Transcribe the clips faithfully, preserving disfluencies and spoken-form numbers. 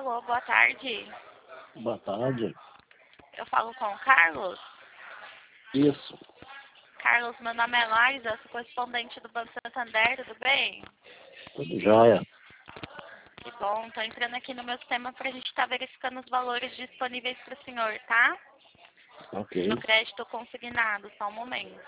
Alô, boa tarde. Boa tarde. Eu falo com o Carlos. Isso. Carlos, meu nome é Laisa, sou correspondente do Banco Santander, tudo bem? Tudo jóia. Que bom, tô entrando aqui no meu sistema pra gente estar verificando os valores disponíveis para o senhor, tá? Ok. No crédito consignado, só um momento.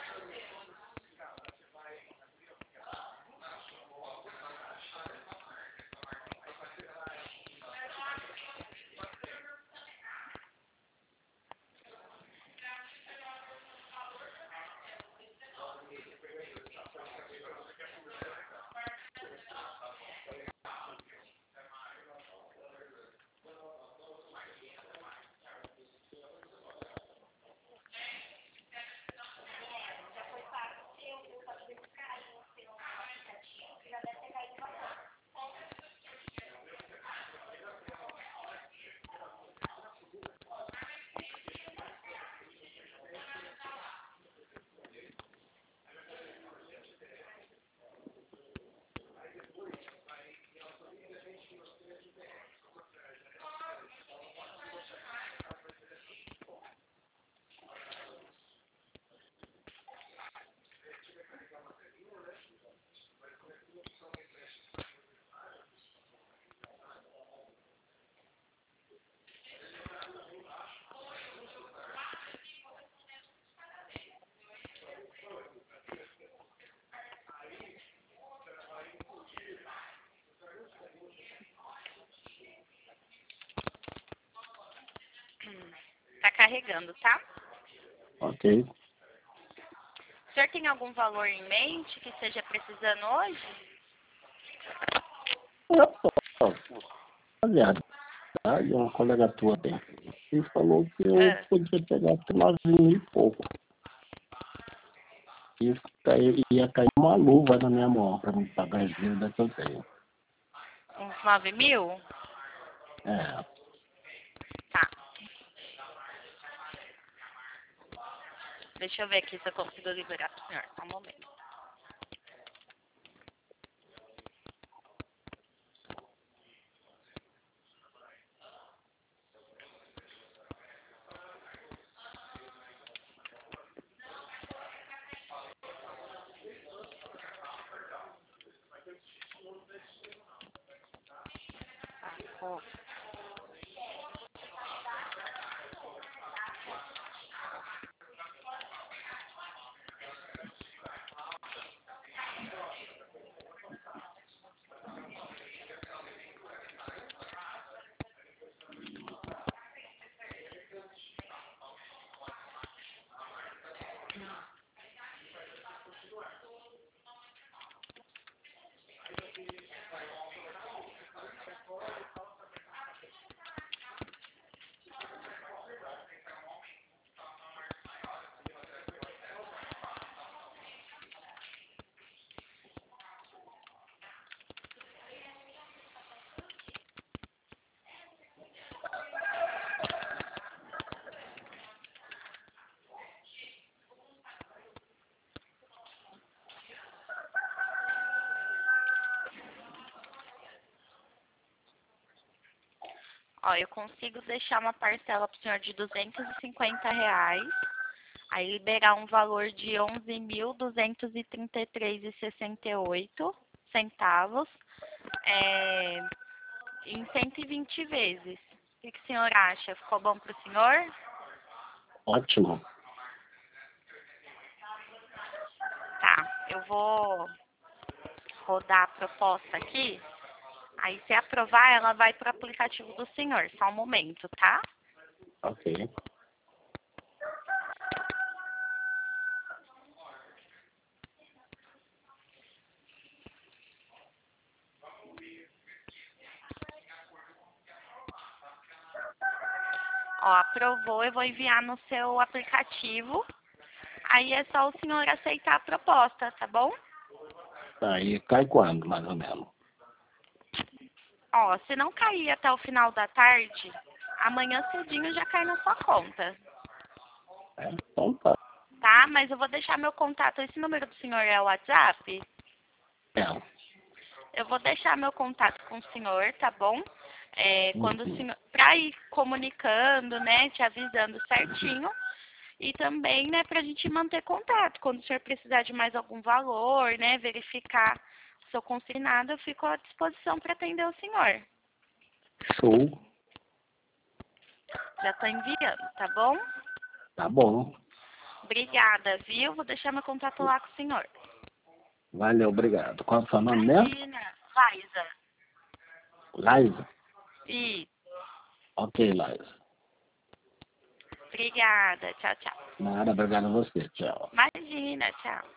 Tá carregando, tá? Ok. O senhor tem algum valor em mente que esteja precisando hoje? Aliás, uma colega tua tem. E falou que eu Ah, podia pegar até nove mil e pouco. E cair, ia cair uma luva na minha mão para me pagar as dívidas que eu tenho. uns nove mil? É. Tá. Deixa eu ver aqui se eu consigo liberar pro senhor, só um momento. Tá, ó. Ó, eu consigo deixar uma parcela pro senhor de duzentos e cinquenta reais. Aí liberar um valor de onze mil duzentos e trinta e três reais e sessenta e oito centavos é, em cento e vinte vezes. O que, que o senhor acha? Ficou bom para o senhor? Ótimo. Tá, eu vou rodar a proposta aqui. Aí, se aprovar, ela vai para o aplicativo do senhor. Só um momento, tá? Ok. Ó, aprovou, eu vou enviar no seu aplicativo. Aí é só o senhor aceitar a proposta, tá bom? Aí cai quando, mais ou menos? Ó, se não cair até o final da tarde, amanhã cedinho já cai na sua conta, É, então tá. tá? Mas eu vou deixar meu contato. Esse número do senhor é o WhatsApp? É. Eu vou deixar meu contato com o senhor, tá bom? É, quando o Uhum. senhor, pra ir comunicando, né, te avisando certinho, e também, né, pra gente manter contato. Quando o senhor precisar de mais algum valor, né, verificar o seu consignado, eu fico à disposição para atender o senhor. Show. Já tô enviando, tá bom? Tá bom. Obrigada, viu? Vou deixar meu contato lá com o senhor. Valeu, obrigado. Qual é o seu nome mesmo? Imagina, Liza. Liza? E Ok, Liza. obrigada, tchau, tchau. Nada, obrigado a você. Tchau. Imagina, tchau.